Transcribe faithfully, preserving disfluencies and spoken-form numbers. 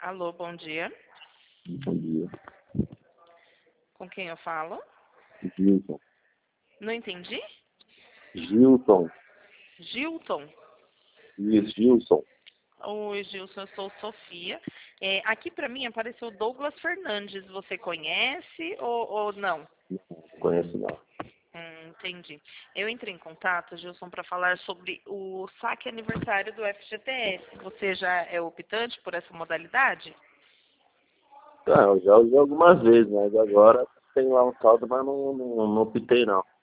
Alô, bom dia. Bom dia. Com quem eu falo? Gilson. Não entendi? Gilson. Gilton. Isso, Gilson. Oi, Gilson, eu sou Sofia. É, aqui para mim apareceu Douglas Fernandes. Você conhece ou, ou não? Não conheço não. Hum, entendi. Eu entrei em contato, Gilson, para falar sobre o saque aniversário do F G T S. Você já é optante por essa modalidade? Ah, eu já usei algumas vezes, mas agora tem lá um saldo, mas não, não, não optei não.